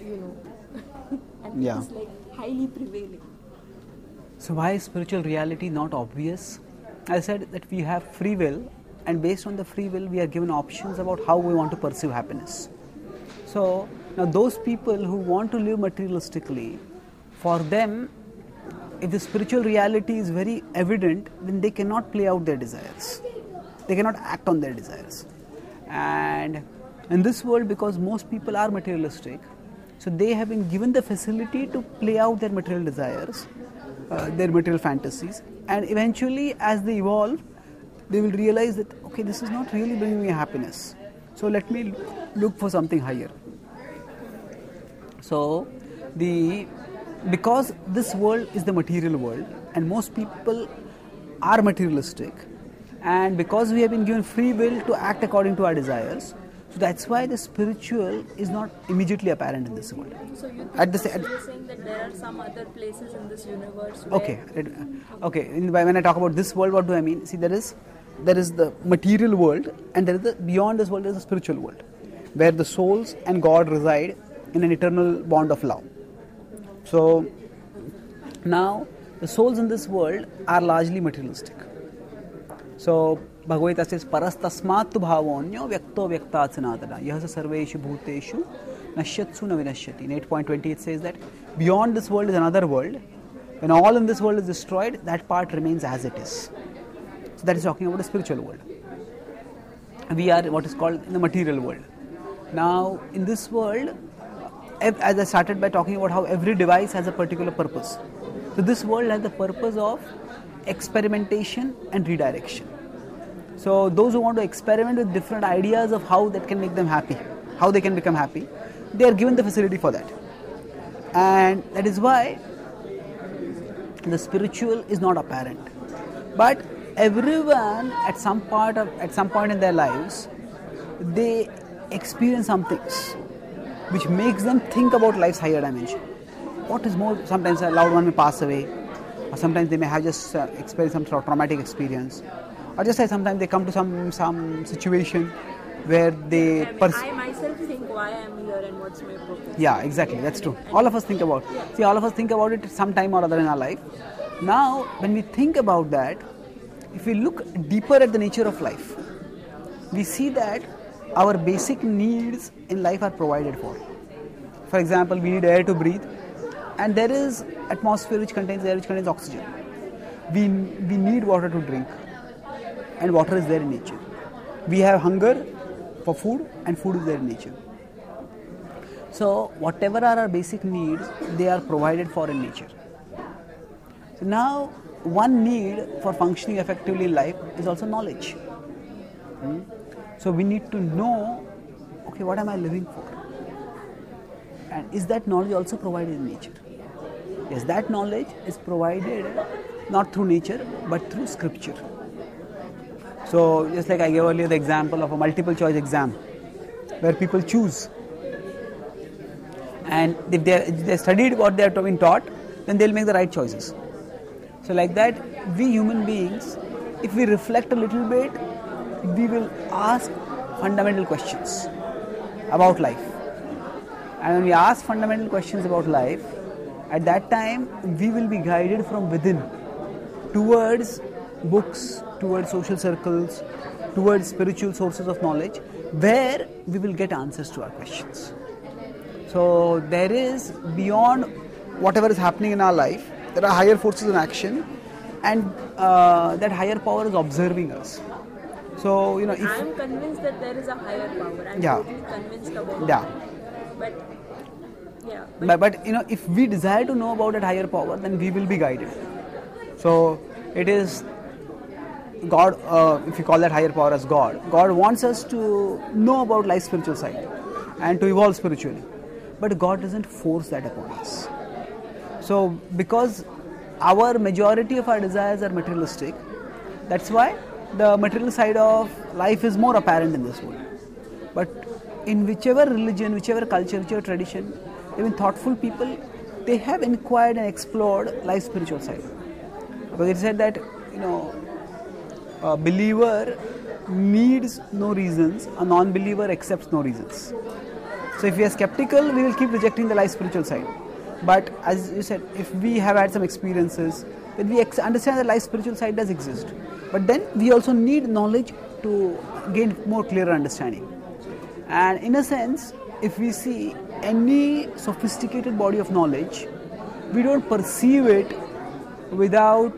and Yeah. it is like highly prevailing. So why is spiritual reality not obvious? I said that we have free will, and based on the free will we are given options about how we want to perceive happiness. So now those people who want to live materialistically, for them, if the spiritual reality is very evident, then they cannot play out their desires. They cannot act on their desires. And in this world, because most people are materialistic, so they have been given the facility to play out their material desires, their material fantasies, and eventually as they evolve, they will realize that, okay, this is not really bringing me happiness. So let me look for something higher. So because this world is the material world and most people are materialistic, and because we have been given free will to act according to our desires, so that's why the spiritual is not immediately apparent in this world. So you At so you're saying that there are some other places in this universe where Okay. When I talk about this world, what do I mean? See, there is the material world, and there is beyond this world there is the spiritual world, where the souls and God reside in an eternal bond of love. So now the souls in this world are largely materialistic. So Bhagavad Gita says, Parastasmattu bhavonyo vyakto vyaktat sanatana yahasa sarveshu bhuteshu nashyatsu na vinashyati. In 8.20 it says that beyond this world is another world. When all in this world is destroyed, that part remains as it is. So that is talking about the spiritual world. We are what is called in the material world. Now in this world, as I started by talking about how every device has a particular purpose. So this world has the purpose of experimentation and redirection. So those who want to experiment with different ideas of how that can make them happy, how they can become happy, they are given the facility for that. And that is why the spiritual is not apparent. But everyone at some point in their lives, they experience some things which makes them think about life's higher dimension. What is more, sometimes a loved one may pass away, or sometimes they may have just experienced some sort of traumatic experience, or just like sometimes they come to some situation where they... I myself think why I am here and what's my purpose. Yeah, exactly, that's true. All of us think about it. See, all of us think about it some time or other in our life. Now, when we think about that, if we look deeper at the nature of life, we see that our basic needs in life are provided for. For example, we need air to breathe, and there is atmosphere which contains air, which contains oxygen. We need water to drink, and water is there in nature. We have hunger for food, and food is there in nature. So whatever are our basic needs, they are provided for in nature. So now, one need for functioning effectively in life is also knowledge. So we need to know, okay, what am I living for? And is that knowledge also provided in nature? Yes, that knowledge is provided not through nature but through scripture. So just like I gave earlier the example of a multiple choice exam where people choose. And if they studied what they are being taught, then they'll make the right choices. So like that, we human beings, if we reflect a little bit, we will ask fundamental questions about life. And when we ask fundamental questions about life, at that time we will be guided from within towards books, towards social circles, towards spiritual sources of knowledge, where we will get answers to our questions. So there is, beyond whatever is happening in our life, there are higher forces in action, and that higher power is observing us. So, if I am convinced that there is a higher power. I am totally convinced about that. But if we desire to know about that higher power, then we will be guided. So it is God, if you call that higher power as God. God wants us to know about life's spiritual side and to evolve spiritually. But God doesn't force that upon us. So because our majority of our desires are materialistic, that's why the material side of life is more apparent in this world. But in whichever religion, whichever culture, whichever tradition, even thoughtful people, they have inquired and explored life's spiritual side. Because it said that, a believer needs no reasons, a non-believer accepts no reasons. So if we are skeptical, we will keep rejecting the life spiritual side. But as you said, if we have had some experiences, then we understand that life spiritual side does exist. But then we also need knowledge to gain more clearer understanding. And in a sense, if we see any sophisticated body of knowledge, we don't perceive it without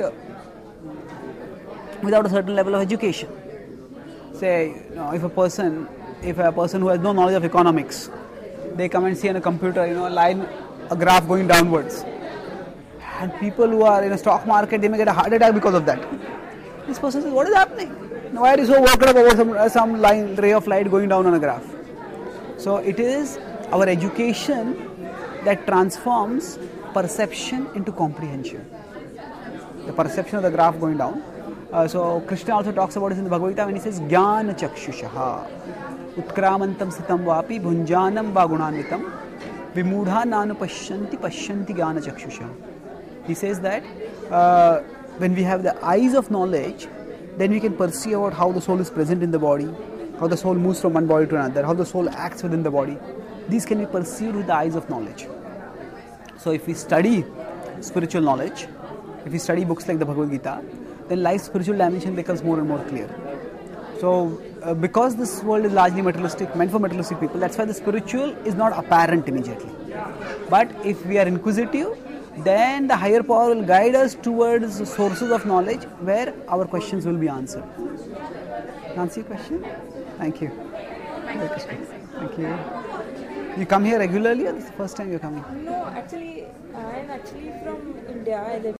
a certain level of education. Say, if a person who has no knowledge of economics, they come and see on a computer, a graph going downwards. And people who are in a stock market, they may get a heart attack because of that. This person says, what is happening? Why are you so worked up about some ray of light going down on a graph? So it is our education that transforms perception into comprehension. The perception of the graph going down. So Krishna also talks about this in the Bhagavad Gita when he says, Jnana chakshushaha utkramantam sitam vapi bhunjanam vagunanvitam vimudha nanu pashyanti jnana chakshusha. He says that when we have the eyes of knowledge, then we can perceive about how the soul is present in the body, how the soul moves from one body to another, how the soul acts within the body. These can be perceived with the eyes of knowledge. So if we study spiritual knowledge, if we study books like the Bhagavad Gita, then life's spiritual dimension becomes more and more clear. So because this world is largely materialistic, meant for materialistic people, that's why the spiritual is not apparent immediately. But if we are inquisitive, then the higher power will guide us towards the sources of knowledge where our questions will be answered. Answer your question? Thank you. Thank you. You come here regularly or this is the first time you're coming? No, actually, I am from India. I live